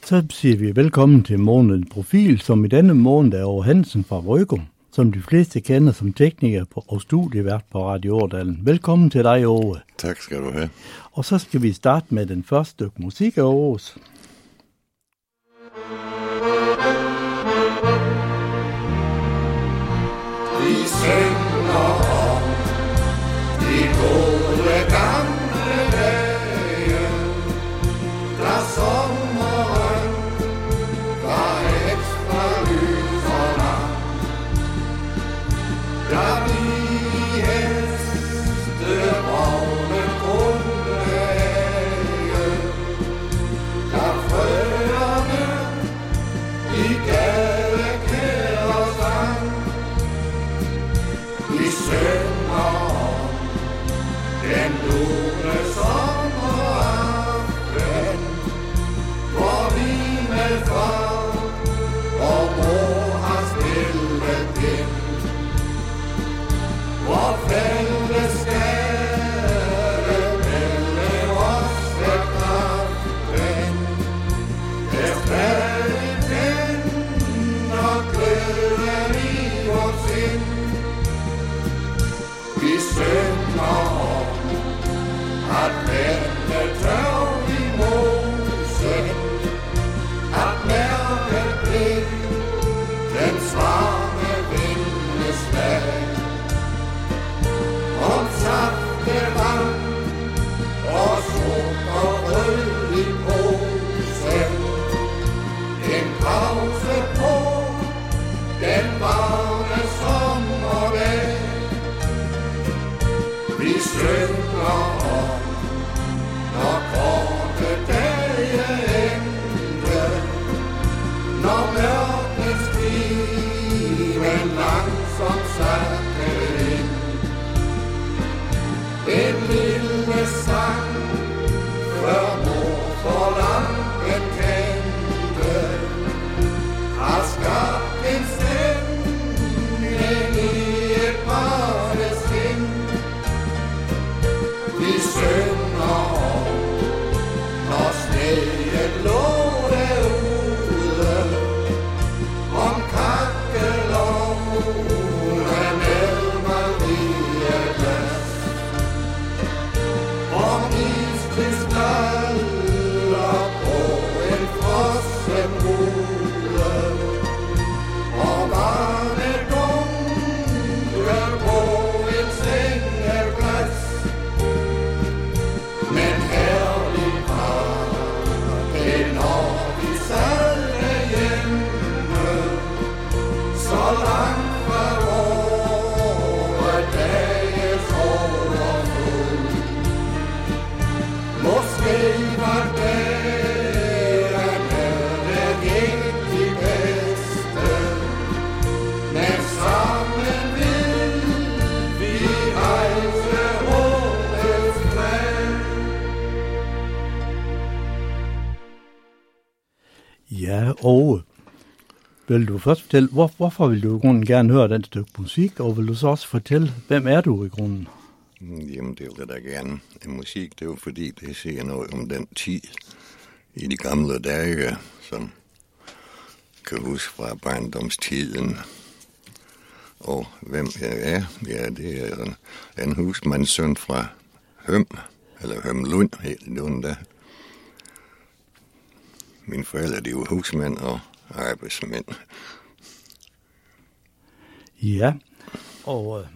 Så siger vi velkommen til månedens profil, som i denne måned er Åge Hansen fra Røgum, som de fleste kender som tekniker og studievært på Radio Årdalen. Velkommen til dig, Åge. Tak skal du have. Og så skal vi starte med den første stykke musik af Åges. Vi synger om de gode gamle dage, da sommeren var ekstra lys og lang, da vi hestevogne kunne æge, da frøerne i gadekæder sang. Vi synger om den lune sommeraften, hvor vi med far og mor har spillet ind, hvor fællesskabet mellem os er kraften, stadig tænder glæden i vores sind. Vi synger om at vende tørv i mosen, at mærke blind den varme vindeslag, om saftevand og sukkerrød i posen, en pause på den varme sommerdag. Vi synger om, når korte dage endte, når mørkets kniven langsomt satte ind. En lille sang, før mor for lampen tændte, har skabt en stemning i et barnesind. Vi synger om, når sneen lå derude, om kakkelovne med Marieglas, om iskrystaller på en frossen rude, og varme dunke på en sengeplads. Men herlig var det, når vi sad derhjemme, så langt fra vore dages overflod. Måske var dagene det gik de bedste, men sammen vil vi rejse håbets flag. Ja, Åge, vil du først fortælle, hvorfor vil du i grunden gerne høre den stykke musik, og vil du så også fortælle, hvem er du i grunden? Jamen, det vil jeg da gerne. Musik, det er jo fordi, det siger noget om den tid i de gamle dage, som kan huske fra barndomstiden. Og hvem jeg er? Ja, det er en husmandssøn fra Høm, eller Hømlund, helt Lunda. Mine forældre, de er jo husmænd og arbejdsmænd. Ja, og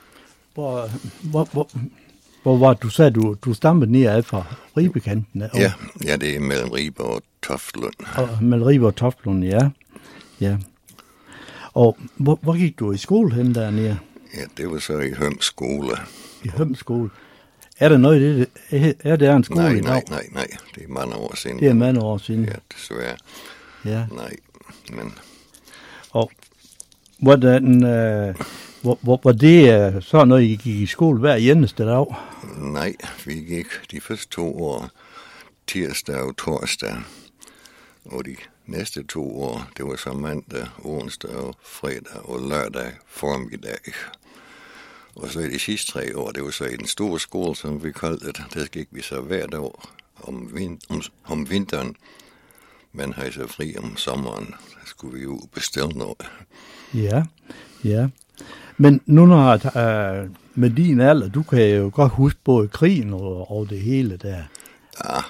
hvor var du sagde, du stammede ned af fra Ribekanten? Ja, det er mellem Ribe og Toftlund. Og mellem Ribe og Toftlund, ja. Og hvor gik du i skole hen dernede? Ja, det var så i Høm skole. I Høm skole. Er der noget i det? Er det en skole i dag? Nej. Det er mange år siden. Det er mange år siden. Ja, desværre. Ja. Nej, men... Og hvordan... Var det så noget, I gik i skole hver eneste dag? Nej, vi gik de første 2 år tirsdag og torsdag. Og de næste 2 år, det var så mandag, onsdag og fredag og lørdag formiddag. Og så i de sidste 3 år, det var så i den store skole, som vi kaldte det, der gik vi så hver dag om vinteren man havde så fri om sommeren, så skulle vi jo bestille noget. Ja, ja. Men nu når med din alder, du kan jo godt huske både krigen og det hele der. Ja,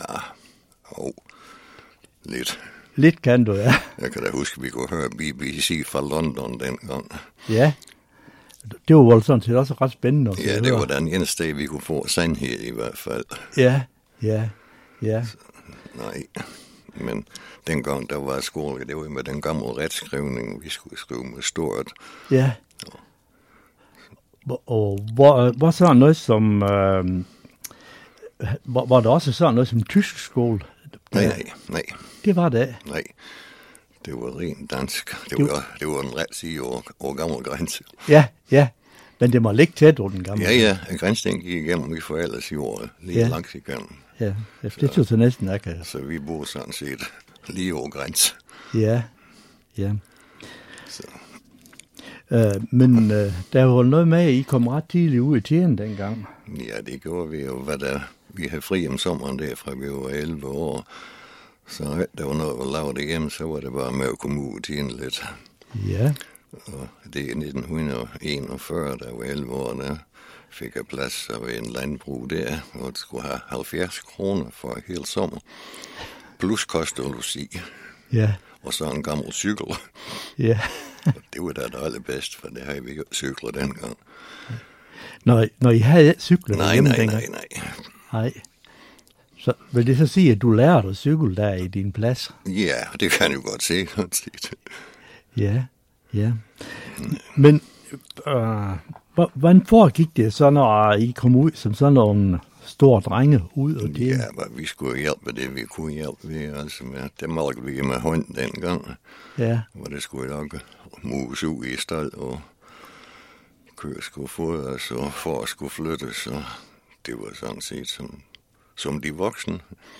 lidt. Lidt kan du, ja. Jeg kan da huske, at vi kunne høre BBC fra London dengang. Ja, det var vel sådan set også ret spændende. Ja, det var den eneste sted, vi kunne få sandhed i hvert fald. Ja. Så, nej, men dengang der var skole, det var med den gamle retskrivning, vi skulle skrive med stort. Ja. Og hvor sådan noget som, var der også sådan noget som tysk skole? Nej. Det var det. Nej, det var rent dansk. Det var en ret 10 år gammel grænse. Ja, men det må ligge tæt over den gamle. Ja, grænsen gik igennem mine forældres jord, lige langs igennem. Ja, det synes jeg næsten, jeg kan. Så vi bor sådan set lige over grænsen. Ja. Så. Men der var noget med, at I kom ret tidligt ud i tiden dengang. Ja, det gjorde vi jo, vi havde fri om sommeren derfra, vi var 11 år. Så der var noget at lave det hjemme, så var det bare med at komme ud i tiden lidt. Ja. Og det er 1941, der var 11 år, der fik jeg plads ved en landbrug der, hvor det skulle have 70 kroner for hele sommer. Plus kost og logi. Ja. Og så en gammel cykel. Ja. Og det var da det allerbedste, for det havde vi jo cykler dengang. Når I havde cykler Nej. Nej. Så vil det så sige, at du lærte at cykle der i din plads? Ja, det kan jeg jo godt se. Ja. Men hvordan foregik det så, når I kom ud som sådan nogle store drenge ud og det? Ja, men vi skulle hjælpe det, vi kunne hjælpe ved. Altså, det malkede vi med hånd dengang. Ja. Hvor det skulle nok mus ud i stald, og køer skulle fodres, og får skulle flyttes, og det var sådan set som de voksne.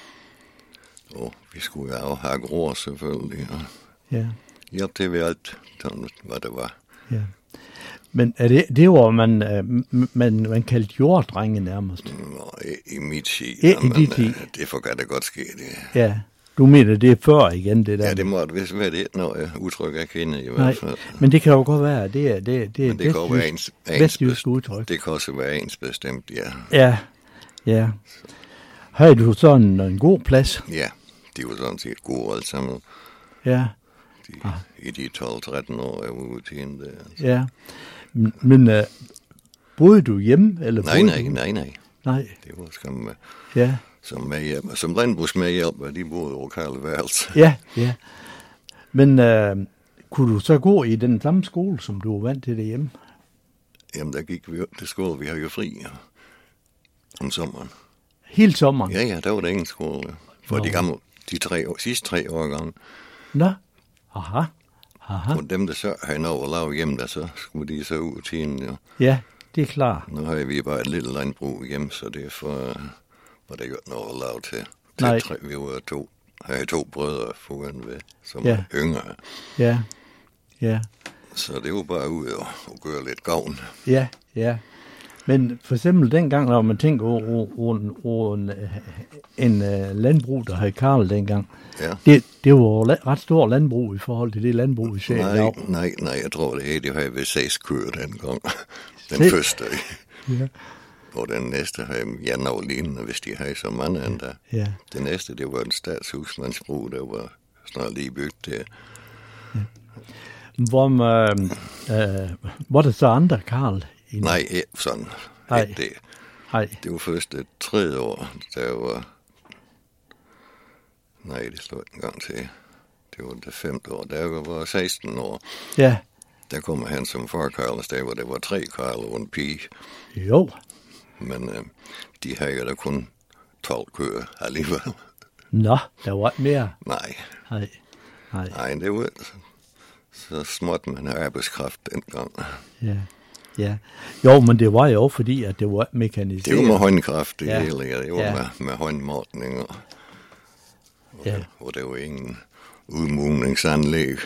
Og vi skulle jo have gror selvfølgelig, og hjælpe til ved alt, hvad det var. Ja. Men er det var man kaldte jorddrenge nærmest? Nå, i mit tid. Det kan det godt ske, det. Ja, du mener, det er før igen, det der? Ja, det må det vist være det, når jeg udtrykker jeg kender i hvert fald. Men det kan jo godt være, det er vestjysk udtryk. Det kan også være ens bestemt, ja. Ja. Havde du sådan en god plads? Ja, de var sådan set gode alle sammen. Ja. I de 12-13 år, jeg var ude til hende der. Altså. Ja, men boede du hjemme? Eller Nej. Det var skam som landbrugsmedhjælper, de boede over Karl Værelse. Ja. Men kunne du så gå i den samme skole, som du var vant til derhjemme? Jamen, der gik vi til skole. Vi har jo fri om sommeren. Hele sommeren? Ja, der var der ingen skole. For de gamle, sidste 3 årgange. Nå, aha. Og dem, der så havde noget at lave hjemme, der så skulle de så ud til hende. Ja, det er klart. Nu har vi bare et lille landbrug hjemme, så derfor var der jo noget at lave til. Vi var havde 2 brødre foran ved, som var yngre. Ja. Så det var bare ud og gøre lidt gavn. Ja. Men for eksempel dengang, når man tænker over en landbrug, der havde Karl dengang, det var ret stor landbrug i forhold til det landbrug, vi ser i dag. Nej, jeg tror det havde ved 6 køer dengang. Den første. Ja. Og den næste havde noget lignende, hvis de havde så mange end der. Ja. Det næste, det var en statshusmandsbrug, der var snart lige bygget der. Ja. Var der så andre Karl? Nej, sådan. Nej. Det var først det 3. år, der var... Nej, det slår en gang til. Det var det 5. år, der var 16 år. Ja. Der kommer han som far Karl, der hvor der var 3 Karl og en pige. Jo. Men de havde jo da kun 12 køer alligevel. Nå, der var ikke mere? Nej, det var så småt man havde arbejdskraft dengang. Ja. Jo, men det var jo fordi, at det var mekaniseret. Det var med håndkraft, det hele. Det var med håndmåtninger. Og der var ingen udmugningsanlæg.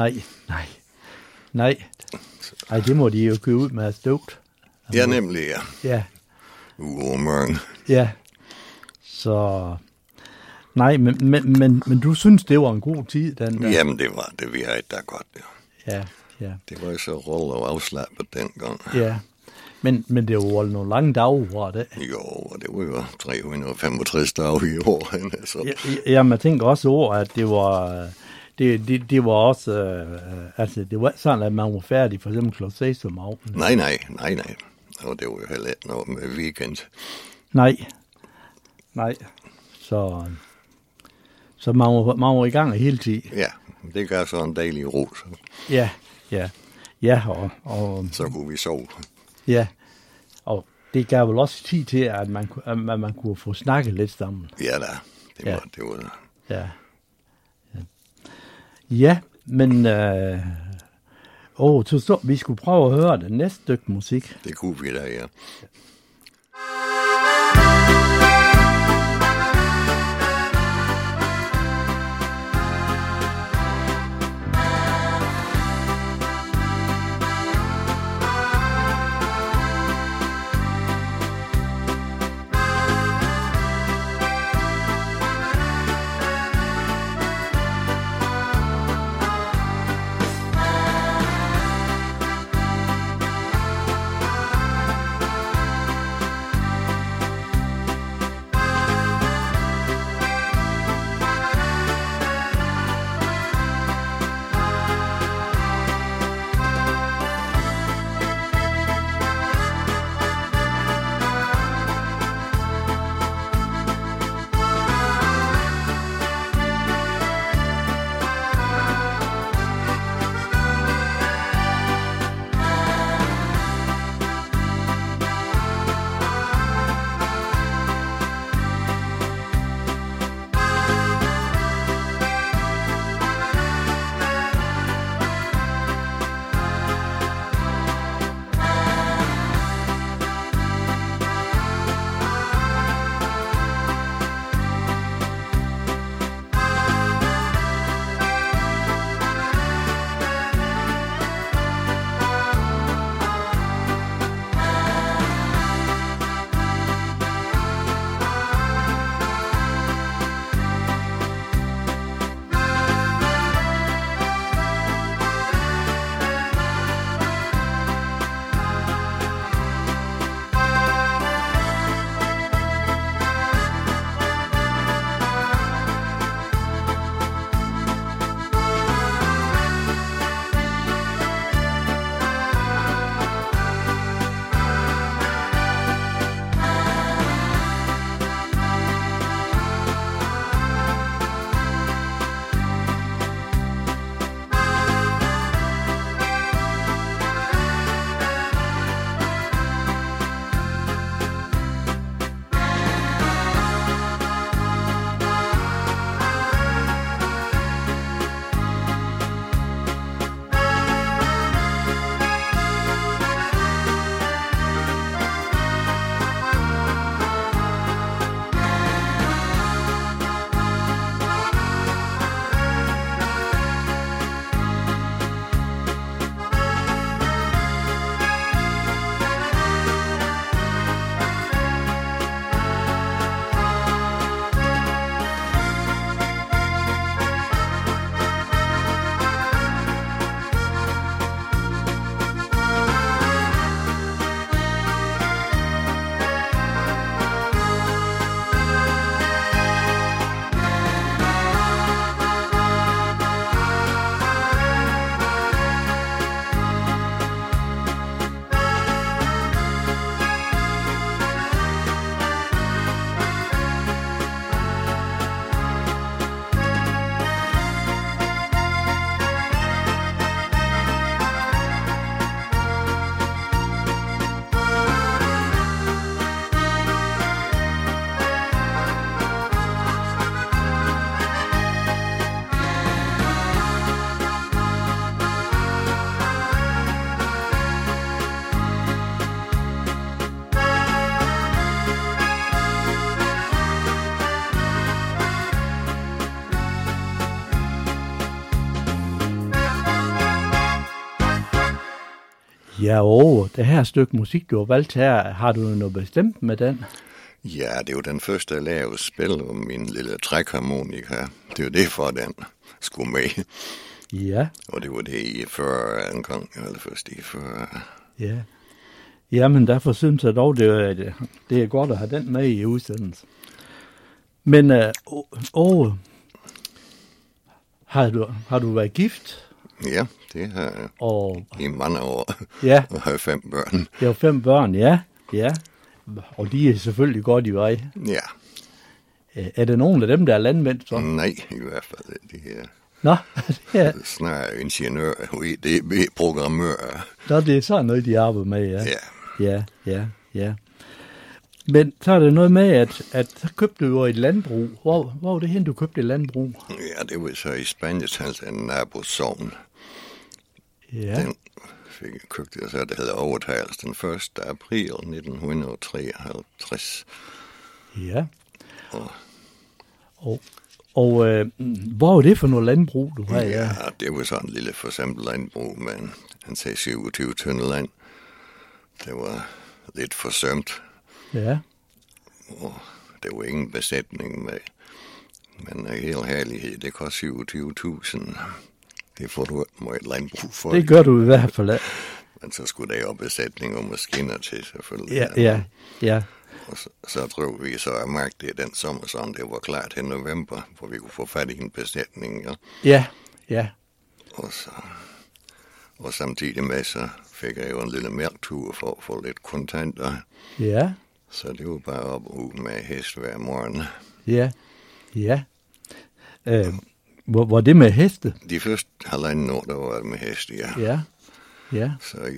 Nej. Ej, det må de jo købe ud med støvt. Ja, nemlig, ja. Ja. Uomørn. Ja. Så... Nej, men du synes, det var en god tid, den der? Jamen, det var det. Vi havde da godt, ja. Ja. Det var jo så rolle og afslappet dengang. Ja, men det var jo nogle lange dage, var det? Jo, og det var jo 365 dage i år. Så. Ja, man tænker også over, at det var... Det var også, altså det var ikke sådan, at man var færdig, for eksempel kl. 6 om aftenen. Nej. Og det var jo heller ikke noget med weekend. Nej. Så man var i gang hele tiden. Ja, det gav så en dejlig ro. Så. Ja, og... Så kunne vi sove. Ja, og det gav vel også tid til, at man kunne få snakket lidt sammen. Ja da, det var det. Ja. Ja, men så vi skulle prøve at høre det næste stykke musik. Det kunne vi da, ja. Ja, det her stykke musik, du har valgt her, har du noget bestemt med den? Ja, det er jo den første, jeg lavede spil om min lille trækharmonika. Det er jo det, for den skulle med. Ja. Og det var det i 40 en gang, eller først i 40. Ja. Jamen, derfor synes jeg dog, det er godt at have den med i udsendelsen. Men, har du været gift? Ja, det har jeg Og, i mange år. ja, Og har 5 børn. jeg har 5 børn, ja. Og de er selvfølgelig godt i vej. Ja, Er det nogen af dem, der er landmænd så? nej, i hvert fald. De her Nå, ja. snarere ingeniør, UEDB-programmør. Nå, det er sådan noget, de arbejder med, Ja. Ja. Men så er det noget med, at så købte du jo et landbrug. Hvor var det hen, du købte et landbrug? Ja, det var så i Spanien, altså en nabosogn. Ja, Den fik jeg købt, og så det hedder overtagelse den 1. april 1953. ja. Og Og hvor er det for noget landbrug, du har? ja, det var sådan en lille for eksempel landbrug med en 26 tønder land. Det var lidt forsømt, Ja, og der var ingen besætning med. Men helt herlighed, det koster 27.000. Det får du med et landbrug for. det gør du i hvert fald. Men så skulle der jo besætning og maskiner til, selvfølgelig. Ja. Og så drog vi så af mark det den sommer, sådan det var klart til november, hvor vi kunne få fat i en besætning. Ja. Og samtidig med, så fik jeg jo en lille mælktur for at få lidt kontanter. Ja. Så det var bare op og ud med hest hver morgen. Ja. Hvor det med heste? De første halvanden år, der var det med hest, ja. Ja. Så i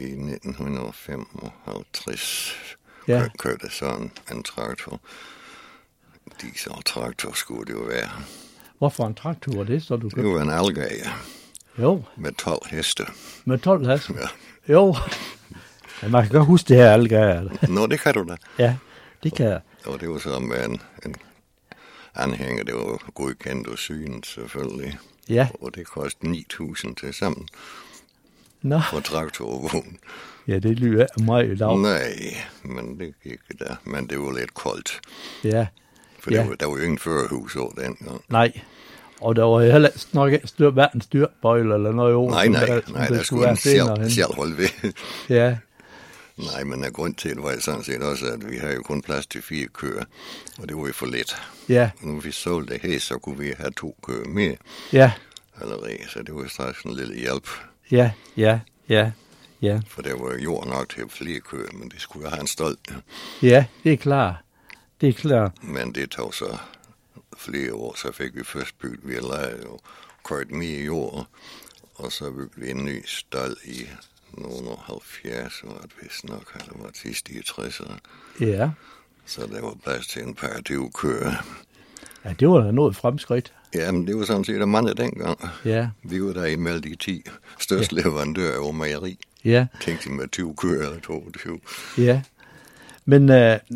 1955 Ja. kørte sådan en traktor. Diesel-traktor skulle det jo være. Hvorfor en traktor var det, så du Det købte? var en algager Jo, med 12 heste. med 12 heste. Ja. Jo. Ja, man kan godt huske det her algager. Nå, det kan du da. Ja, det kan jeg. Og det var så med en anhænger, det var godkendt og synet selvfølgelig. Ja. Og det kostede 9.000 til sammen Nå, for traktorvogn. ja, det lyder ikke meget i dag. Nej, men det gik der. Men det var lidt koldt. Ja, For Ja. der var jo ingen førerhus over dengang. nej. Og der var heller nok ikke hverken styrbøjle eller noget over. Nej, der skulle en selv holde ved. Ja, Nej, men grund til det var sådan set også, at vi havde jo kun plads til 4 køer, og det var jo for lidt. ja, Og når vi solgte det her, så kunne vi have 2 køer mere ja, allerede, så det var straks en lille hjælp. ja. For der var jord nok til flere køer, men det skulle jo have en stolt. Ja, det er klart. Det er klart. Men det tog så flere år, så fik vi først bygget, vi lejet og kørt mere jord, og så byggede vi en ny stald i nogle 70, var det vist nok, eller var det sidst i 60'erne. Ja. Så der var plads til en par 20 køer. Ja, det var da noget fremskridt. Jamen, det var sådan set mange dengang. Ja, Vi var der imellem de 10 største leverandører over mejeri. ja, Tænkte med 20 køer eller 22. ja. Men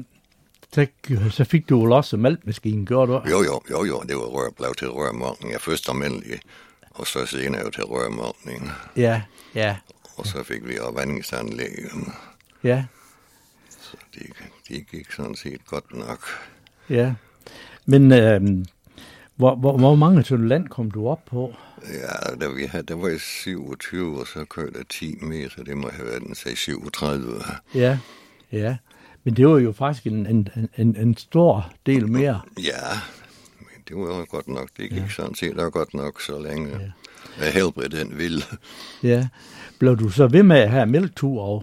så fik du jo også maltmaskinen, gjorde du? Jo, det var blev til rørmalkning. Jeg først almindelig, og så senere jo til rørmalkning. Ja. Og så fik vi også vandingsanlæg. Ja, Så det gik sådan set godt nok. ja. Men hvor mange tønder land kom du op på? Ja, der var 27, og så kørte jeg 10 mere, så det må have været den 37. Ja. Men det var jo faktisk en stor del mere. Ja, men det var jo godt nok. Det gik sådan set da godt nok, så længe jeg helbredte den vilde. Ja. Blev du så ved med at have mælktur og?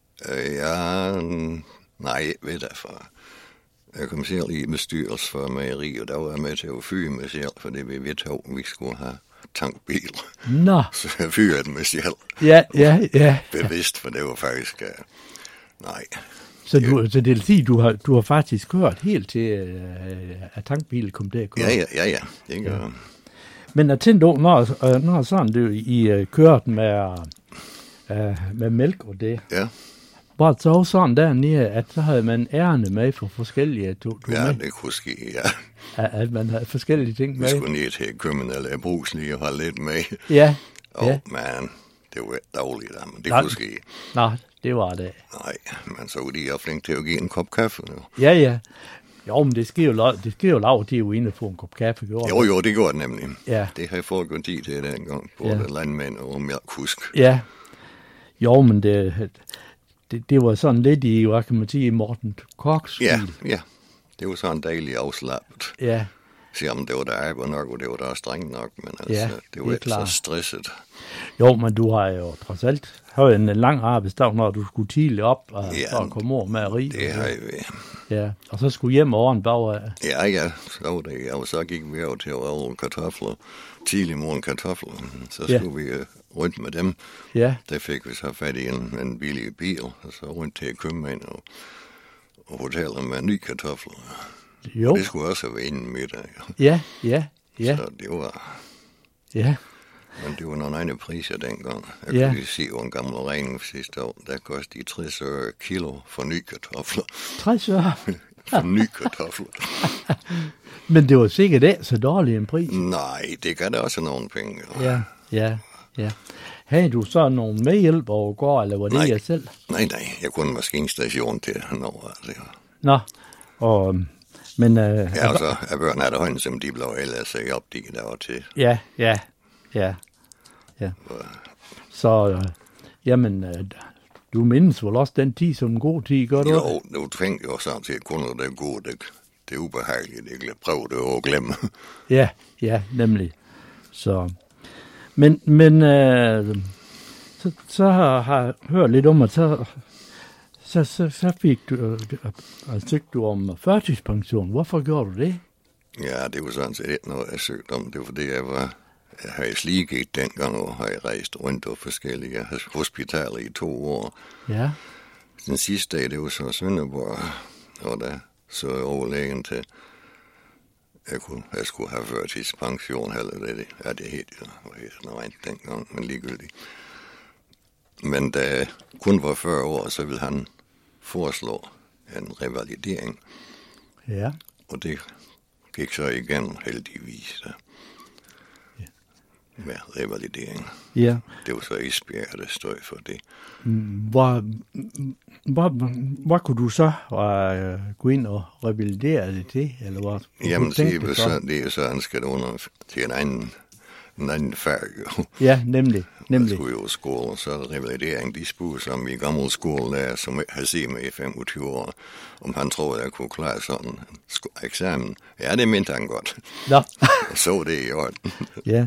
Nej, ved jeg for. Jeg kom selv i bestyrelse for mejeri, og der var jeg med til at fyre mig selv, fordi vi vedtog, at vi skulle have tankbil. Nå. Så jeg fyrede den med selv. Ja. Bevidst, for det var faktisk... nej. Så det vil sige, du har faktisk kørt helt til, at tankbilen kom til at køre? Ja. Det gør. Men jeg tænkte, når sådan det I kørte med mælk og det, Ja. var det så sådan dernede, at så havde man ærende med for forskellige, Ja, det kunne ske, ja. At man havde forskellige ting Vi med? skulle ned til købmanden eller brugs lige og holde lidt med. Ja. Men det var ikke dårligt, men det Nej. kunne ske. Nå, det var det. Nej, men så var de jo flink til at give en kop kaffe. Jo. Ja. Jo, men det sker jo lav, de er jo inde og få en kop kaffe. Jo, det gjorde det nemlig. Ja. Det har jeg fået godt tid til dengang, både landmænd og mælkhusk. Ja. Jo, men det var sådan lidt i, hvad kan man sige, Morten Korks stil. Ja. Det var sådan dejligt afslappet. Ja. Selvom det var der arbejde nok, og det var der strengt nok, men altså, det var ikke så stresset. Jo, men du har jo trods alt haft en lang arbejdsdag, når du skulle tidligt op og komme over med at rige. Det har jeg. Ja, og så skulle hjem over bag af. Ja, så var det. Og så gik vi over til at rulle kartofler. Tidlig morgen kartofler. Så skulle vi rundt med dem. Ja. Der fik vi så fat i en billig bil, og så rundt til købmand og hoteller med nye kartofler. Jo. Det skulle også være inden middag. Ja. Så det var... Ja. Men det var nogle egne priser dengang. Jeg kunne lige se, hvor en gammel regning sidste år, der kostede de 60 øre kilo for nye kartofler. 60 øre? For nye kartofler. Men det var sikkert ikke så dårlig en pris. Nej, det gav da også nogle penge. Ja. Havde du så nogle medhjælp over går, eller var det jeg selv? Nej, jeg kunne en maskinstation til Norge. Nå, men... og så er børnene der højden, som de blev ellers sig op, de der var til. Ja. Så, jamen, du mindes vel også den tid som en god tid, gør du? Jo, du tænkte jo sådan set, kun når det er godt, det er ubehageligt, jeg kan prøve det og glemme. Ja, nemlig. Så, men så har jeg hørt lidt om, at så fik du, søgte du om førtidspension. Hvorfor gjorde du det? Ja, det var sådan set ikke noget, jeg søgte om. Det var fordi, jeg havde sliget dengang, og havde rejst rundt på forskellige hospitaler i 2 år. Ja. Den sidste dag, det var så Sønderborg, og der så overlægen til, jeg skulle have førtidspension, eller det. Ja, det hed noget rent dengang, men ligegyldigt. Men da jeg kun var 40 år, så ville han foreslå en revalidering. Ja. Og det gik så igen heldigvis med revalidering. Ja. Det var så Esbjerg, der stod for det. Hvor kunne du så gå ind og revalidere det til? Eller hvad? Jamen, det er så ønsket under til en anden fag. Ja, nemlig. Jeg skulle jo i skole, så er der revalidering. De spurgte som i gammel skole, der, som jeg har set med i 25 år, om han troede, at jeg kunne klare sådan en eksamen. Ja, det mente han godt. Nå. Så det i orden. Ja.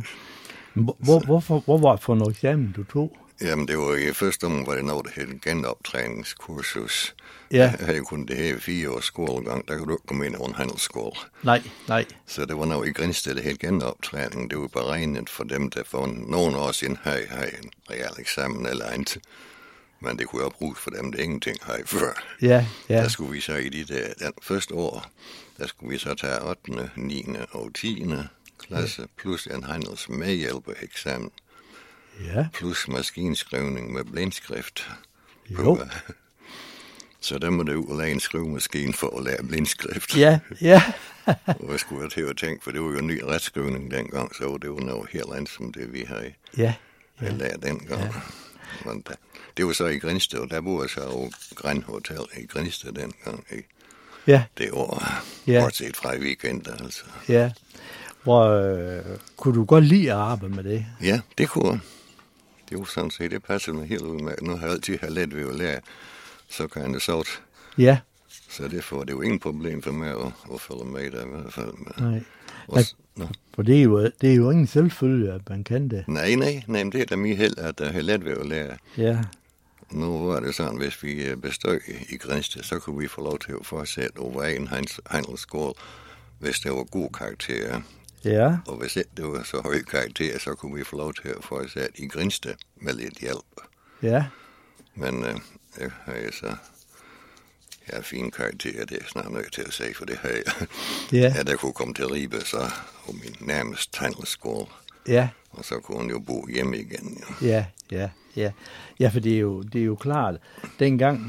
Hvor var det for noget eksamen, du tog? Jamen, det var i første omgang, var det noget, der hed genoptræningskursus. Ja. Jeg havde kun det her 4 års skolegang, der kunne du ikke komme ind over en handelsskole. Nej. Så det var noget i Grindsted, der hed genoptræning. Det var beregnet for dem, der for nogle år siden havde en real eksamen eller andet. Men det kunne jo bruges for dem, der ingenting havde før. Ja. Der skulle vi så i den første år, der skulle vi så tage 8., 9. og 10. klasse, plus en handelsmedhjælpereksamen. Ja. Plus maskinskrivning med blindskrift. Jo. Så der må det ud og lade en skrivemaskine for at lære blindskrift. Ja. Og jeg skulle til at tænke, for det var jo en ny retskrivning dengang, så det var noget helt andet, som det vi havde lært dengang. Ja. Men det var så i Grindsted, og der boede jeg så over Grand Hotel i Grindsted dengang. Det år, bortset fra i weekenden, altså. Ja. Kunne du godt lide at arbejde med det? Ja, det kunne jeg. Det var sådan set, det passede mig helt ud med. Nu har jeg altid have let ved at lære, så kan det sovt. Ja. Så derfor det er jo ingen problem for mig at følge med der i hvert fald. Nej. For det er jo ingen selvfølge, at man kan det. Nej, men det er da mig held, at jeg har let ved at lære. Ja. Nu var det sådan, hvis vi bestod i Grindsted, så kunne vi få lov til at fortsætte over en handelsskole, hvis det var gode karakterer. Ja. Og hvis ikke det var så høje karakterer, så kunne vi få lov til at fortsætte i Grindsted med lidt hjælp. Ja. Men jeg har fine karakterer, det er snart nødt til at sige, for det har jeg. Ja. Der kunne komme til Ribe, så og min nærmeste handelsskole. Ja. Og så kunne hun jo bo hjemme igen. Ja. Ja, for det er jo klart. Dengang,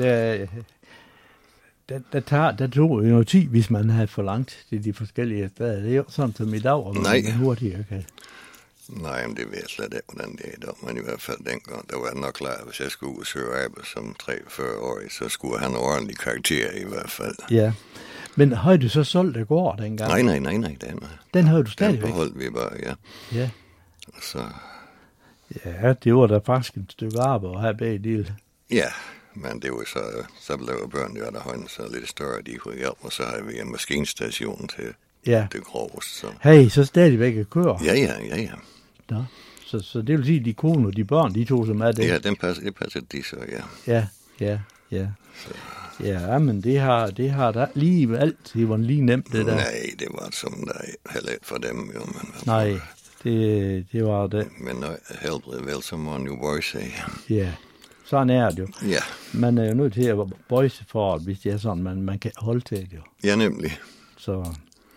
der tog jo noget tid, hvis man havde forlangt til de forskellige steder. Det er jo sådan som i dag, og man hurtigere kan. Nej, men det ved jeg slet ikke, hvordan det er i dag. Men i hvert fald dengang, der var det nok klart, hvis jeg skulle søge arbejde som 43-årig, så skulle han have ordentlig karakter i hvert fald. Ja, Men havde du så solgt det gård dengang? Nej. Den havde du stadigvæk? Den beholdt vi bare, ja. Ja. Så... Ja, det var da faktisk et stykke arbejde at have begge dele. Ja, men det var så blev børnene jo derhånden så lidt større, de kunne hjælpe, og så havde vi en maskinstation til det groveste. Så. Hey, så stadigvæk at køre? Ja. Nå. Så det vil sige, at de kone og de børn, de tog sig med det? Ja, det passer de så, ja. Ja. Så. Ja, men det har da lige altid var lige nemt, det der. Nej, det var som der heller ikke for dem, jo. Men, nej, det var det. Men helbred vel, så må man jo bøje sig. Ja, sådan er det jo. Ja. Man er jo nødt til at bøje sig for, at hvis det er sådan, man kan holde til det jo. Ja, nemlig. Så...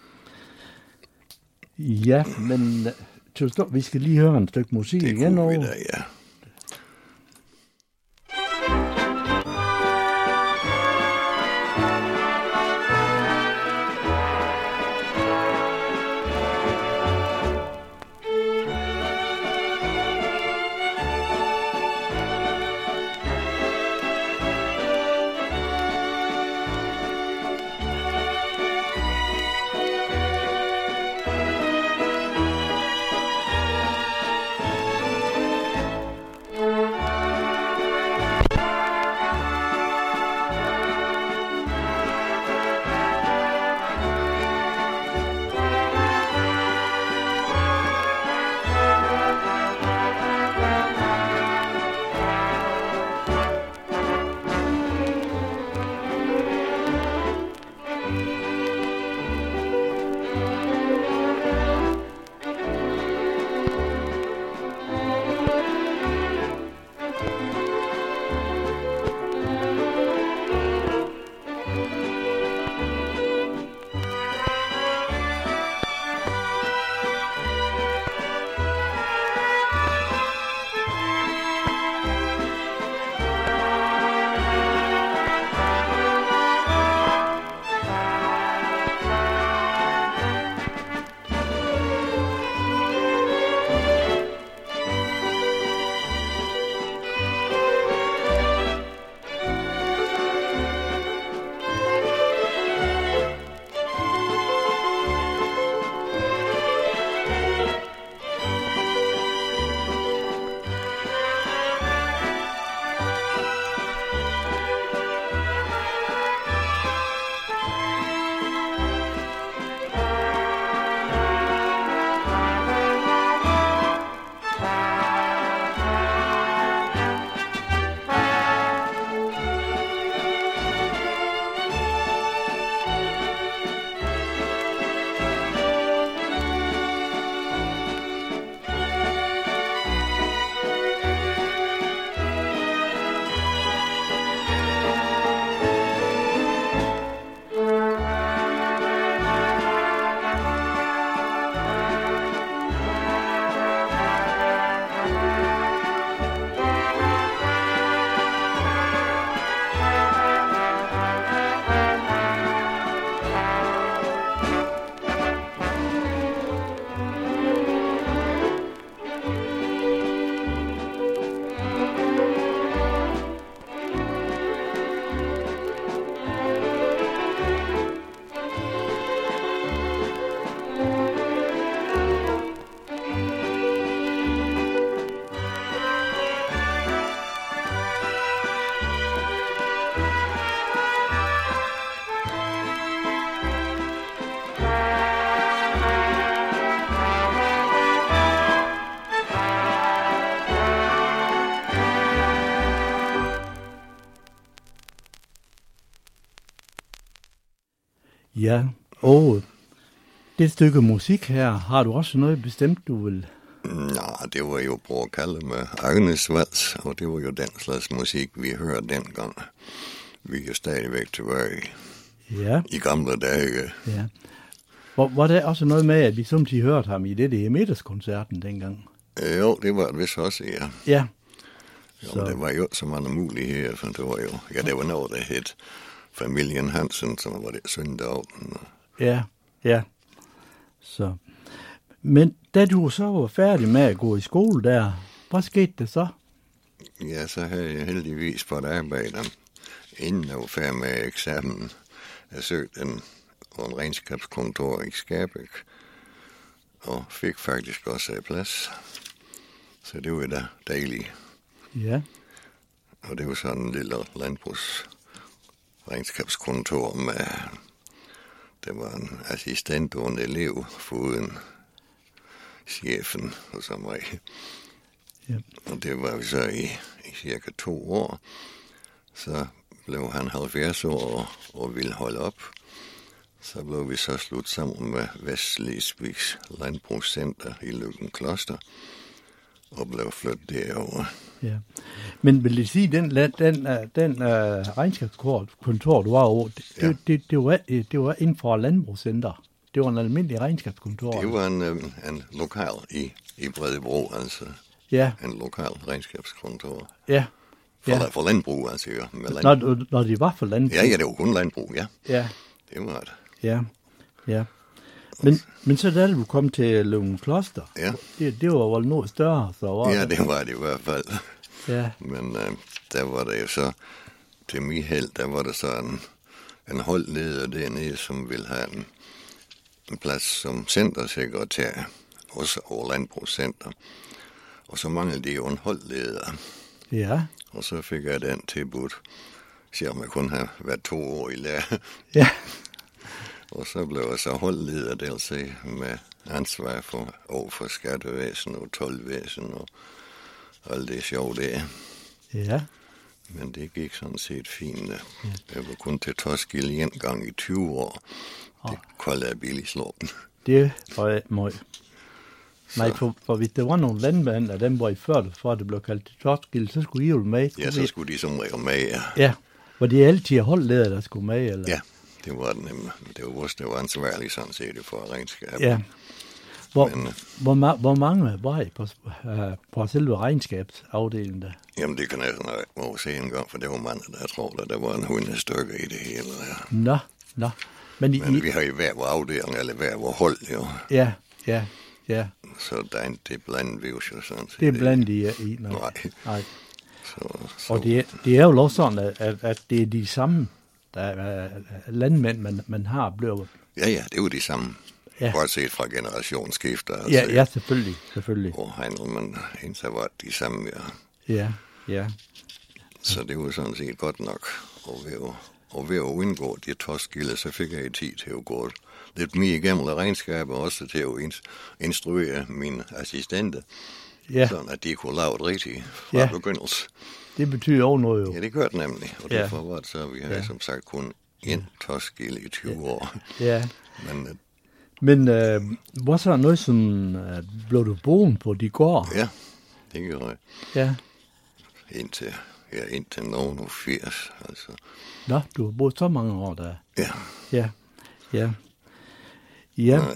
Ja, men vi skal lige høre en stykke musik igen. Det kunne vi da, ja. Ja, og det stykke musik her, har du også noget bestemt, du vil? Nej, det var jo Bror Kalle med Agnes Vals, og det var jo den slags musik, vi hørte dengang. Vi er stadigvæk tilbage i gamle dage. Ja. Var det også noget med, at vi samtidig hørte ham i det i middagskoncerten dengang? Jo, det var det vist også, ja. Ja. Jo, det var jo så mange muligheder, for det var jo, det var noget, der hed Familien Hansen, som var det søndagen. Ja. Så. Men da du så var færdig med at gå i skole der, hvad skete det så? Ja, så havde jeg heldigvis på et arbejde, inden jeg var færdig med eksamen. Jeg søgte på en regnskabskontor i Skærbæk, og fik faktisk også plads. Så det var da dejligt. Ja. Og det var sådan en lille landbrugsregnskabskontor med, der var en assistent og en elev foruden chefen og som regel. Ja. Og det var vi så i cirka 2 år. Så blev han 70 år og ville holde op. Så blev vi så slut sammen med Vestlisviks Landbrugscenter i Løgumkloster og blev flyttet derover. Ja. Men vil det sige, den regnskabskontor, du var over, det var inden for Landbrugscenter? Det var en almindelig regnskabskontor? Det var en lokal i Bredebro, altså. Ja. En lokal regnskabskontor. Ja. For landbrug, altså. Ja, når det var for landbrug? Ja, det var kun landbrug, ja. Ja. Det var det. Ja, ja. Men så da du kom til Løgumkloster, ja. Det var vel noget større, så var ja, det var det i hvert fald. Ja. Men der var der jo så, til min held, der var der så en holdleder dernede, som ville have en plads som centersekretær, også over Landbrugscenter. Og så manglede det jo en holdleder. Ja. Og så fik jeg den tilbudt, selvom jeg kun har været 2 år i lære. Ja. Og så blev jeg så holdleder dels med ansvar for skattevæsen og toldvæsen og alt det sjov der. Ja. Men det gik sådan set fint. Ja. Jeg var kun til Toskilde en gang i 20 år. Det koldte jeg billigt slåben. Det var ikke meget. Nej, for hvis der var nogle landmænd, og dem var I ført, for at det blev kaldt til Toskilde, så skulle I jo med. Ja, så skulle de som regel med, ja. Ja. Var det altid holdleder, der skulle med, eller? Ja. Det var den nemlig. Det var vores, der var ansvarlig sådan set for regnskabet. Ja. Hvor mange var I på selve regnskabsafdelingen der? Jamen det kan jeg sådan må se en gang, for det var mange, der tror, der var en 100 stykker i det hele. Ja. Nå. Men vi har jo hver vores afdeling, eller hver vores hold, jo. Ja. Så det blandet vi jo sådan set. Det er blandet i? Nej. Så. Og det er jo også sådan, at det er de samme landmænd, man har blevet. Ja, det er jo de samme. Ja. Godt set fra generationsskifter. Altså. Ja, selvfølgelig. Og Heinlemann, indtil var de samme, ja. Ja. Så det var sådan set godt nok. Og ved at undgå det Toskilde, så fik jeg tid til at gå lidt mere igennem regnskaber, også til at instruere mine assistenter. Ja. Sådan at de kunne lave det rigtigt fra begyndelse. Det betyder også noget jo. Ja, det gør det nemlig. Og derfor var det så, vi har som sagt kun en Toskilde i 20 år. Ja. Men var så noget, som blev du boende på de gård? Ja, det gjorde jeg. Ja. Indtil nogen 80, altså. Nå, du har boet så mange år der. Ja. Ja. Nej,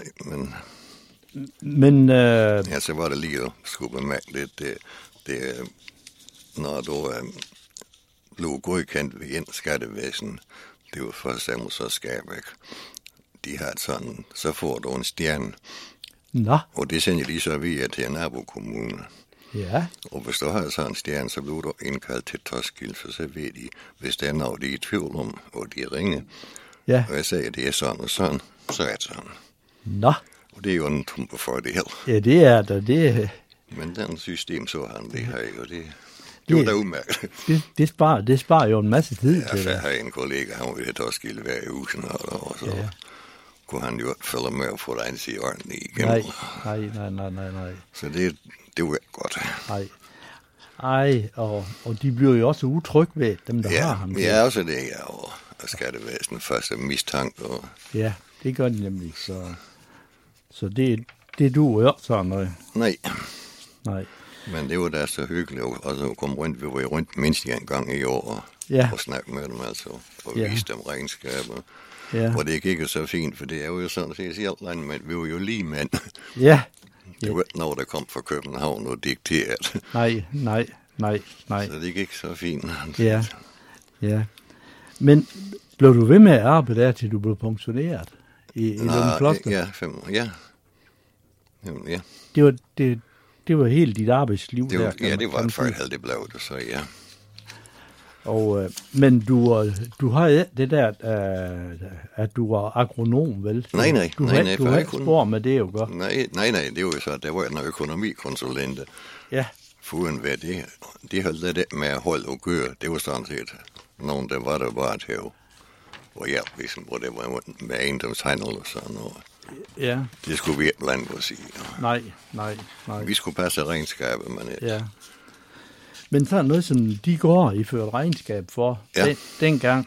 men ja, så var det lige at skulle bemærke lidt, det når du blev godkendt ved en skattevæsen, det var for eksempel så Skærbæk. De har sådan, så får du en stjerne. Nå. Og det sender de så via til en nabokommune. Ja. Og hvis du har sådan en stjerne, så bliver du indkaldt til Toskilde, for så ved de, hvis der er noget, de er i tvivl om, og de ringer. Ja. Og jeg sagde, at det er sådan og sådan, så er det sådan. Nå. Og det er jo en tumpe fordel. Ja, det er der, det. Men den system, så han det her, og det var da udmærket. Det sparer jo en masse tid til det. Jeg har en kollega, han var ved Toskilde hver uge, og så kunne han jo følge med og få dig i ordentligt igennem. Nej. Så det var godt. Nej, og de bliver jo også utrygge ved dem, der har ham. Ja, også det, og skattevæsenet første mistanke. Og ja, det gør de nemlig, så det duer jo sådan noget. Nej. Nej. Men det var da så hyggeligt, og så kom rundt, vi var jo rundt mindst en gang i år, og snakke med dem altså, og vise dem regnskaber. Ja. Og det gik jo så fint, for det er jo sådan set helt andet, men vi var jo lige mænd. Ja. Det var ikke noget, der kom fra København og dikteret. Nej. Så det gik så fint. Ja. Men blev du ved med at arbejde der, til du blev pensioneret i Løgumkloster? Ja, 5 år, ja. Jamen, ja. Det var helt dit arbejdsliv det var, der? Ja, det var før det blev det, så ja. Men du har ikke det der, at du var agronom, vel? Nej. Du har ikke spor med det jo godt. Nej, det var jo så, der var en økonomikonsulent. Ja. Foruden hvad det, de holdt det med at holde og køre. Det var sådan set nogen, der var der bare til at hjælpe, ligesom, hvor det var med ejendomshandel og sådan noget. Ja. Det skulle vi ikke blande os i. Nej. Vi skulle passe regnskabet, men ikke. Ja. Men så er noget, som de går i ført regnskab for dengang,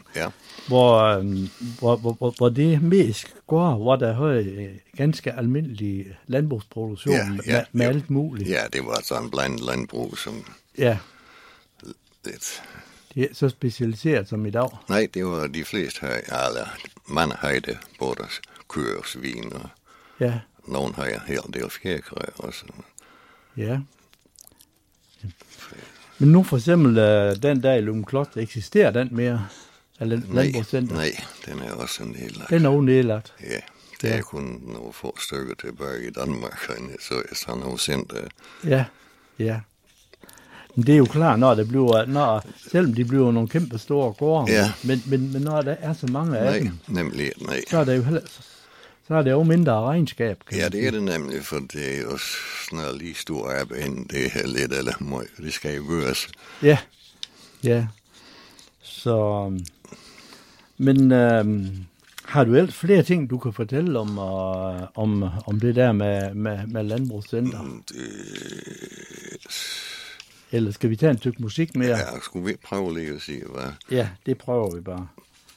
hvor det mest går, hvor der havde ganske almindelig landbrugsproduktion med alt muligt. Ja, det var sådan en blandet landbrug, som... Ja. Det er så specialiseret som i dag. Nej, det var de fleste her, mange havde det, både køer og svin, og nogen har en hel del fjerkræ også. Ja. Men nu for eksempel, den der i Løgumkloster, eksisterer den mere? Landbrugscenter? Nej, den er også nedlagt. Den er jo nedlagt? Ja, det er kun nogle få stykker tilbage i Danmark, så er sådan nogle center. Ja. Men det er jo klart, når det bliver, selvom de bliver nogle kæmpe store gårde, men når der er så mange af dem, nemlig, så er det jo så er det jo mindre regnskab. Ja, det er det nemlig, for det er jo snart lige stor arbejde, inden det er lidt eller meget. Det skal jo gøres. Ja. Så, men har du ellers flere ting, du kan fortælle om det der med landbrugscenter? Eller skal vi tage et stykke musik mere? Ja, skulle vi prøve lige at sige, hvad? Ja, det prøver vi bare.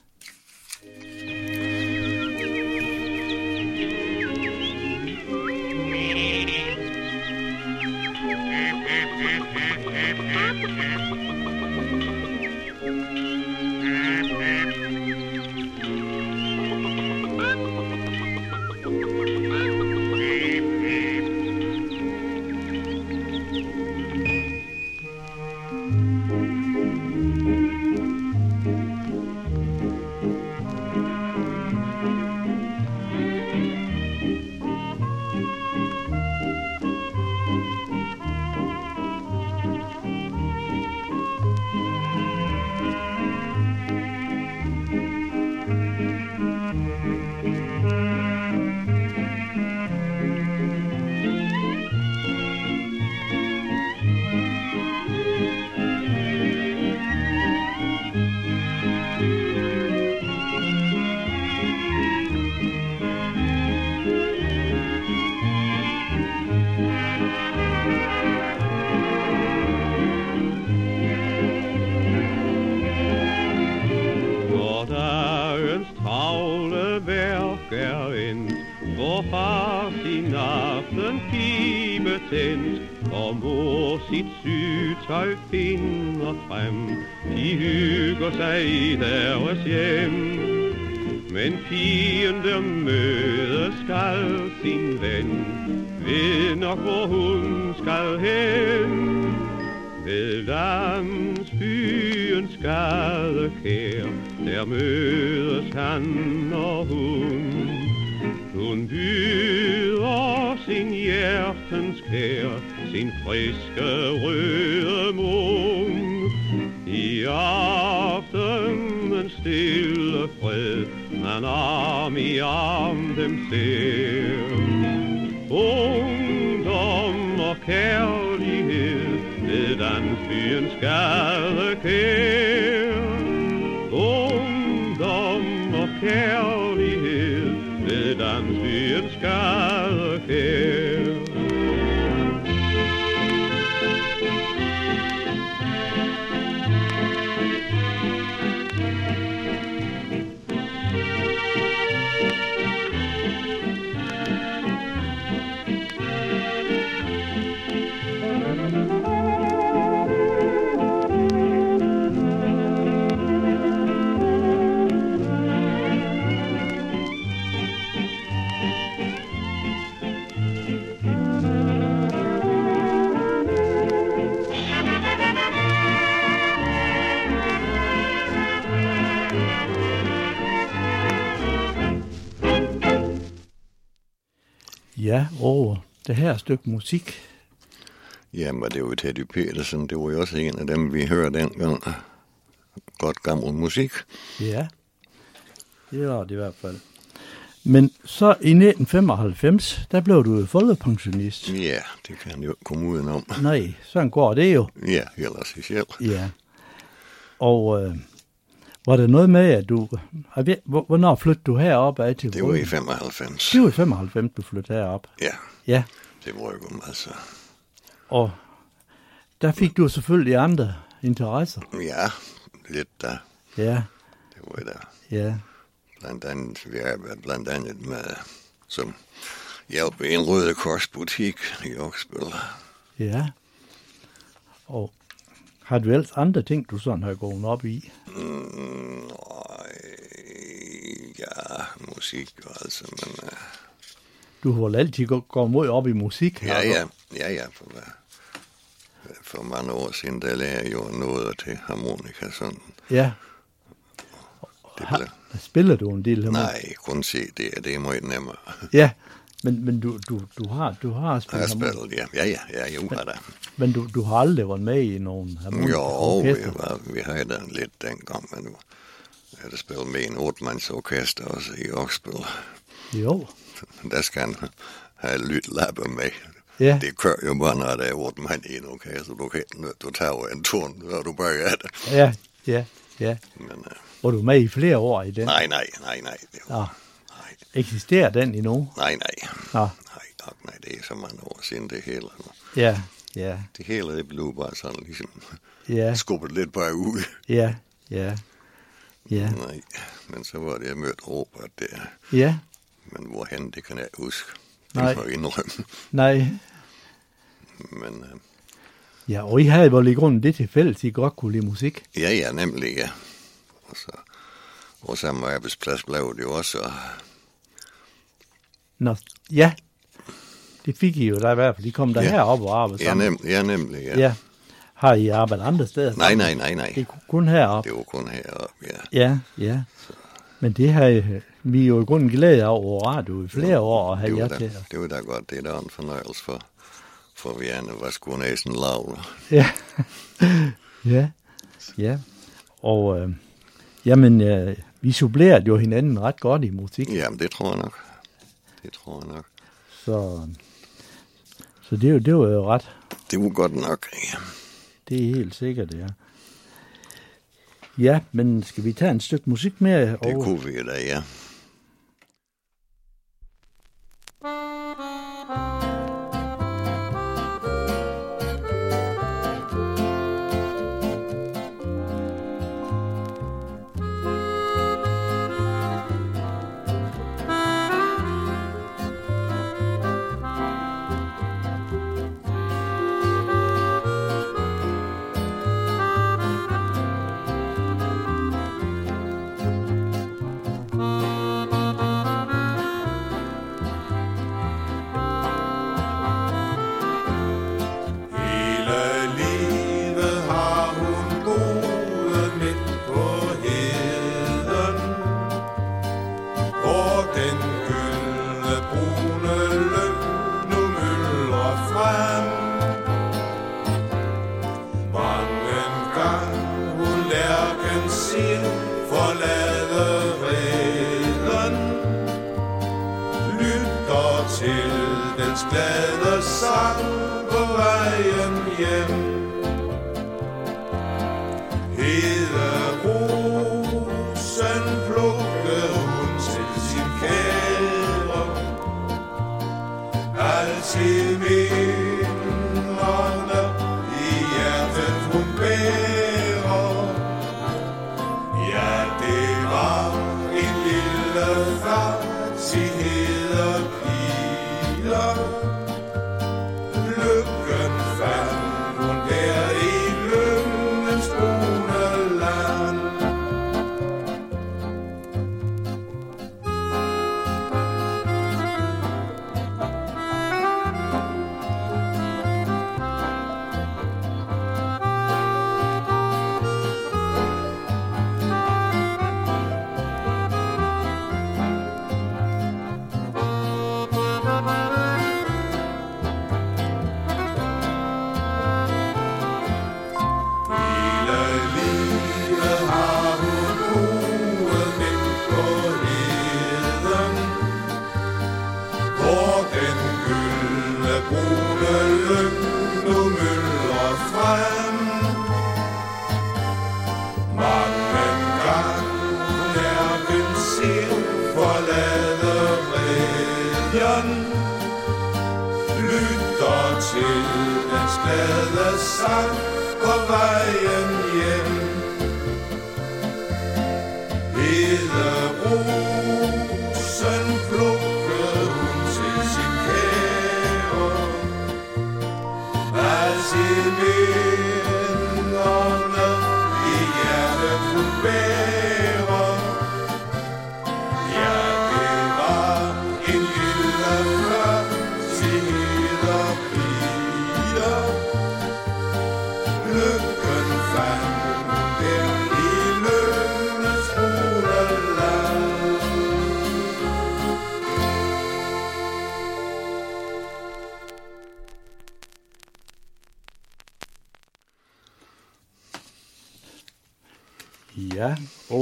Og mor sit sygtøj finder frem. De hygger sig i deres hjem. Men pigen der møder skal sin ven, ved nok hvor hun skal hen. Ved landsbyens gadekær, der mødes han og hun. Hun byder sin hjertens kær, sin friske røde mund. I aftenens stille fred, man arm i arm dem ser. Ungdom og kærlighed ved landsbyens gadekær. Ungdom og kærlighed ved landsbyens gadekær. Ja, det her stykke musik. Jamen, det var jo Teddy Petersen. Det var jo også en af dem, vi hørte dengang. godt gammel musik. Ja, det var det i hvert fald. Men så i 1995, der blev du jo folkepensionist. Ja, det kan jo komme udenom. Nej, sådan går det jo. Ja, heller sig selv. Ja. Og var der noget med, at du... Hvornår flyttede du herop af til? Det var i 95. Det var i 95, du flyttede herop. Ja. Ja. Det var jo altså. Og der fik du selvfølgelig andre interesser. Ja, lidt der. Ja. Det var der. Ja. Blandt andet, vi har været blandt andet med, som hjælp i en Røde Kors butik i Oksbøl. Ja. Og har du ellers andre ting, du sådan har gået op i? Ja, musik og altså, men... Du har altid gået meget op i musik. Ja. For mange år siden, der lærte jeg jo noget til harmonika sådan. Ja. Spiller du en del? Nej, kun se det er meget nemmere. Ja, men du har spillet. Jeg har spillet, ja, jo har det. Men du har aldrig været med i nogen harmonika orkester? Jo, vi havde den lidt dengang, men nu har jeg spillet med en 8-mandsorkester også i Oksbøl. Jo. Der skal han have lytlapper med. Ja. Det kører jo bare, når der er 8 mand i en orkester. Du tager en ton, så du bare af det. Ja. Men, var du med i flere år i den? Nej. Nej. Eksisterer den endnu? Nej. Nej, det er så mange år siden det hele. Ja. Det hele det blev bare sådan ligesom skubbet lidt bare ud. Ja. Nej, men så var det, jeg mødte Robert der. Ja. Men hvorhen, det kan jeg ikke huske. Nej. Det må jeg indrømme. Nej. Men... Ja, og I havde vel i grunden det til fælles, I godt kunne lide musik? Ja, nemlig, ja. Og så vores samme arbejdsplads blev det jo også. Nå, ja. Det fik I jo der i hvert fald. I kom der herop og arbejdede sammen. Ja, nemlig, ja. Ja. Har I arbejdet andre steder? Nej. Det er kun heroppe? Det var kun heroppe, ja. Ja. Men det har vi jo i grunden glæde af over radio i flere år at have jer til. Det var da godt. Det er da en fornøjelse for vi andre, hvad skulle næsten lave. Ja. Og vi supplerede jo hinanden ret godt i musik. Jamen, det tror jeg nok. Så det var jo ret. Det var godt nok, ja. Det er helt sikkert, ja. Ja, men skal vi tage et stykke musik mere? Det kunne vi da, ja. glade sang på vejen hjem. Hede rosen plukkede hun til sin kære. Altid minderne i hjertet hun bærer. Ja, det var en lille fartigheder piger. Lykken fandt hun der i lyngens brune land. lykken nu myldrer frem. Mange gange nærken ser forlade reden, lytter til dens glade sang på vejen hjem. Hederosen plukkede hun til sin kære, af sin minderne i hjertet hun bærer. Ja, det var en lille flot til hederpiger. Lykken fandt hun der i lykkenes rodeland. Ja,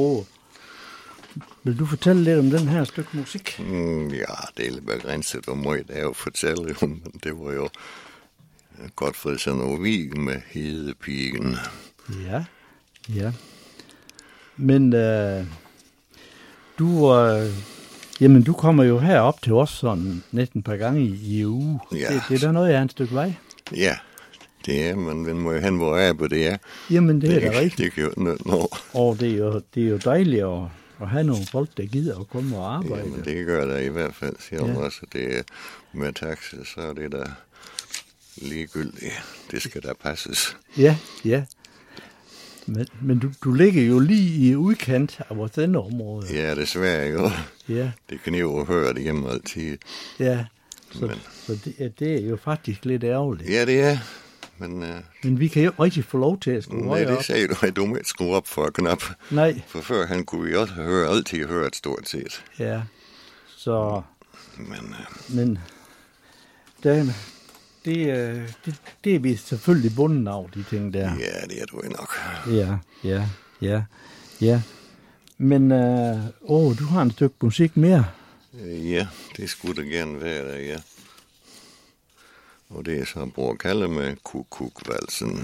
vil du fortælle lidt om den her stykke musik? Ja, det er lidt begrænset, hvor meget det er at fortælle om, men det var jo Godfred Sanovic med Hedepigen. Ja. Men du kommer jo herop til os sådan næsten et par gange i uge. Ja. Det er da noget af et stykke vej. Ja, det er, men den må jo hen, hvor jeg er på det er. Jamen, det er da rigtigt. Det kan jo ikke nå. Og det er jo dejligt at have nogle folk, der gider at komme og arbejde. Jamen, det gør der i hvert fald, siger hun også. Det er med taxa, så er det der ligegyldigt. Det skal der passes. Ja. Men du ligger jo lige i udkant af vores område. Ja, desværre jo. Ja. Det kan I jo høre det hjemme altid. Ja, så det er jo faktisk lidt ærgerligt. Ja, det er. Men vi kan jo ikke få lov til at skrue nej, det op. sagde du, at du må ikke skrue op for knap. Nej. For før han kunne vi også altid høre et stort set. Ja, så... Men det er vi selvfølgelig bunden af, de ting der. Ja, det er du nok. Ja. Men, du har en stykke musik mere. Ja, det skulle det gerne være der, ja. Og det er så Bror Kalle med Kuk-Kuk-valsen.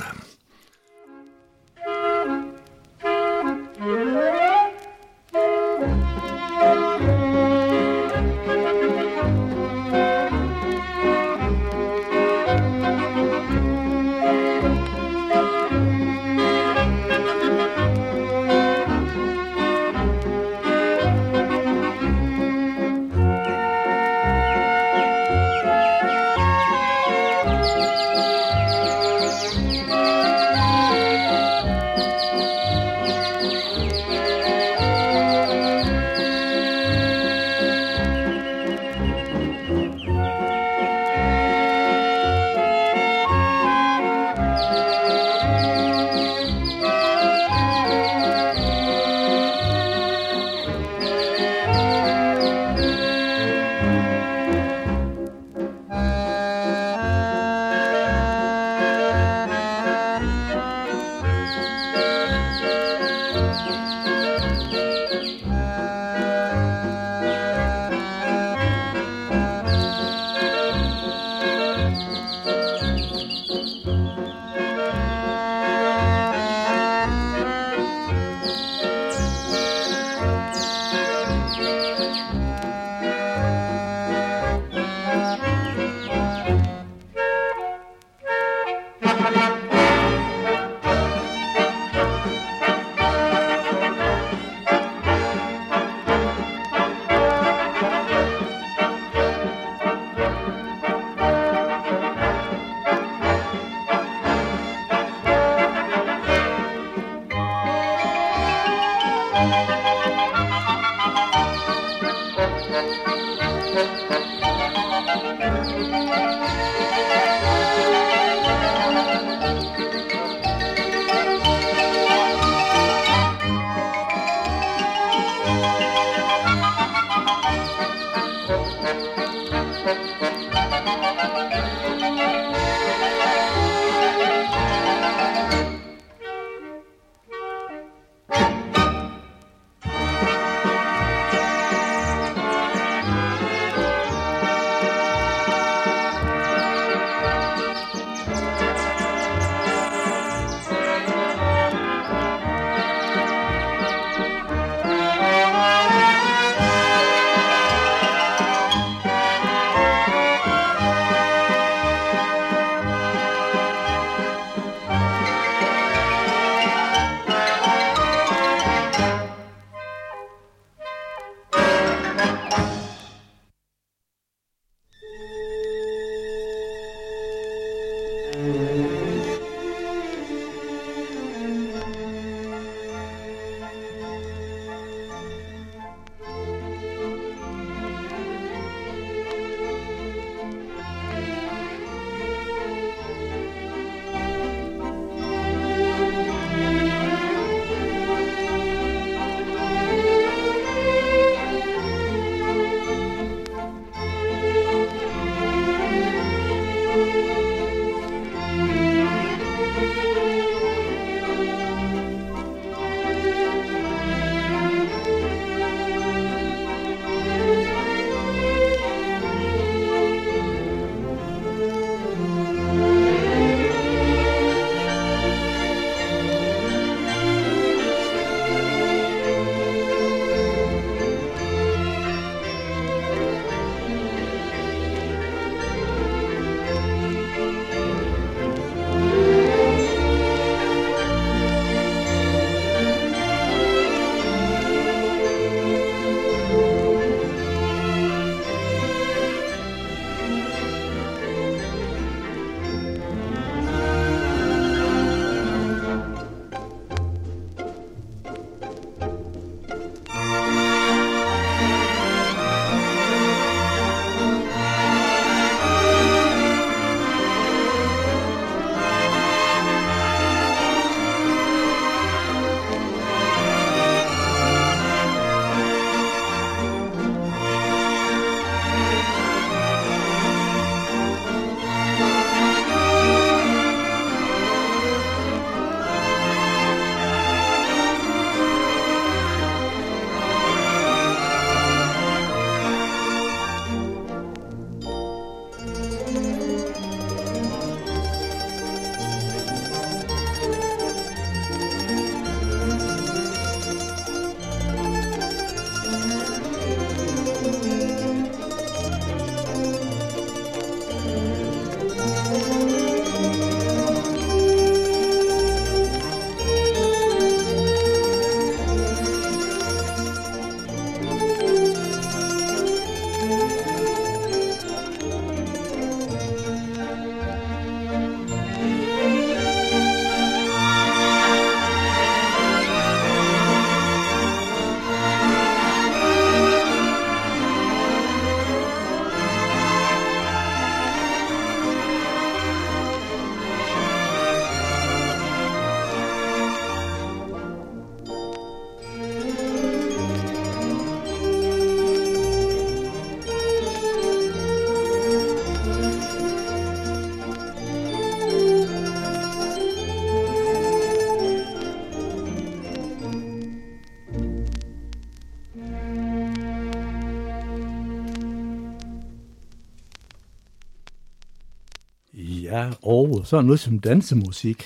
Ja, og sådan noget som dansemusik.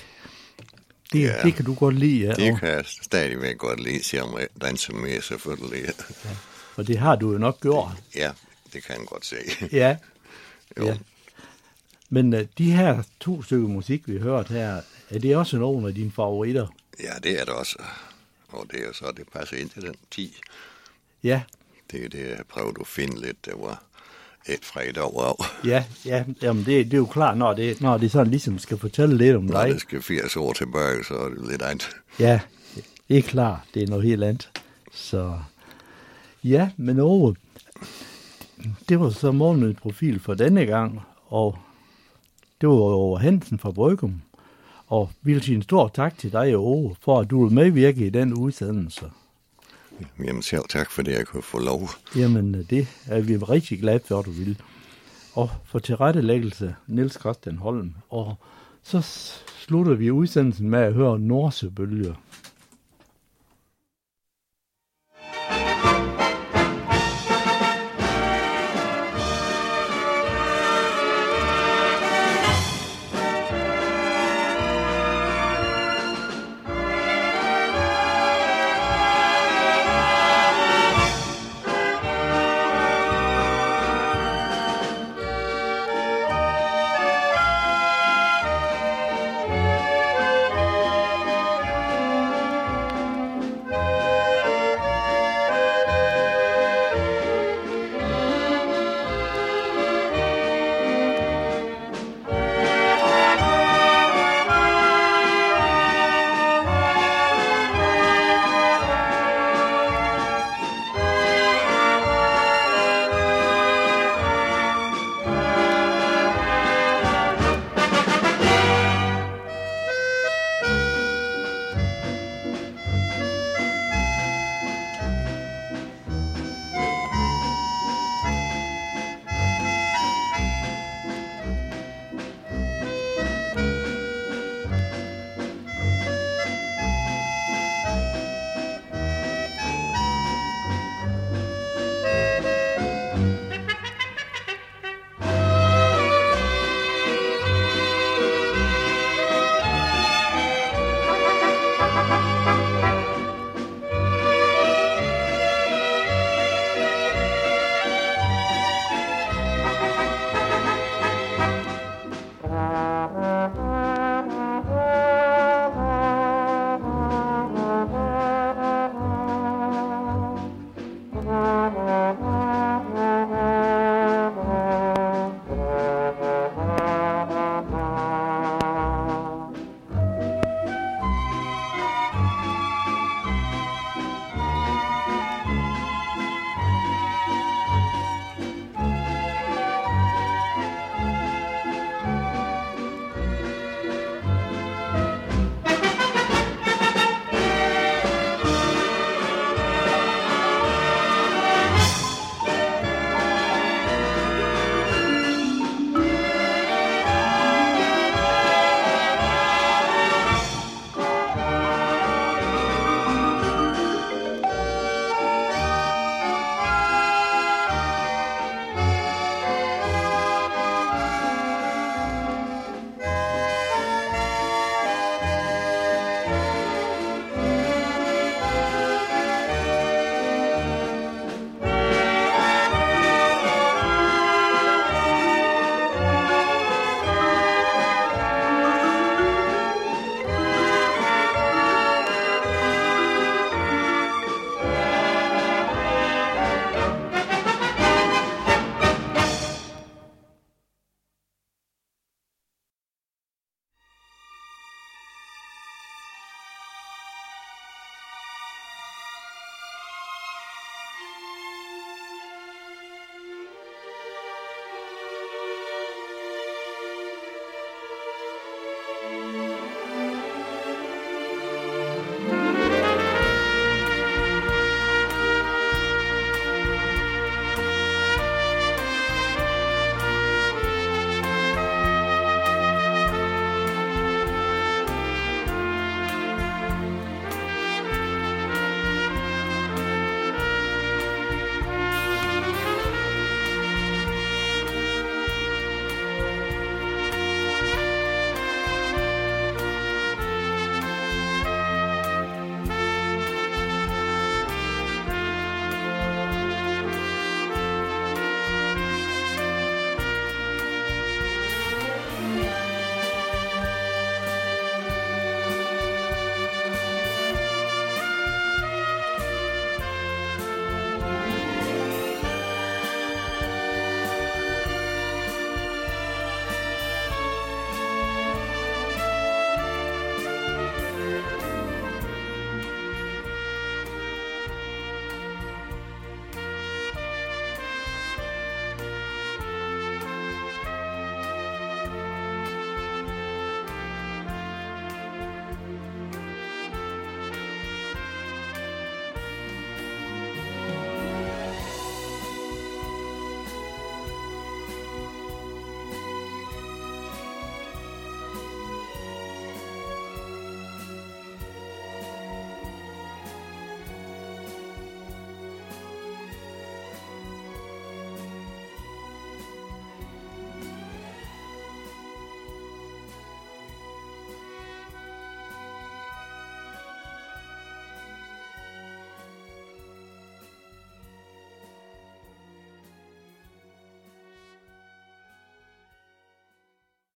Det kan du godt lide, ja. Det kan jeg stadigvæk godt lide, selvom jeg danser med, selvfølgelig. Ja, og det har du jo nok gjort. Ja, det kan jeg godt se. Ja. Jo. Ja. Men de her 2 stykker musik, vi har hørt her, er det også nogle af dine favoritter? Ja, det er det også. Og det er så, det passer ind til den 10. Ja. Det er det, jeg prøvede at finde lidt, der var et fra et år af. Ja, jamen det er jo klart, når det sådan ligesom skal fortælle lidt om dig. Når det skal 80 år tilbage, så er det lidt andet. Ja, det er klart, det er noget helt andet. Så ja, men Ove, det var så månedens profil for denne gang, og det var Ove Hansen fra Brygum. Og vi vil sige en stor tak til dig, Ove, for at du vil medvirke i den udsendelse. Jamen selv tak for det, jeg kunne få lov. Jamen det er vi rigtig glade for, at du vil. Og for tilrettelæggelse, Niels Christian Holm. Og så slutter vi udsendelsen med at høre Nordsøbølger.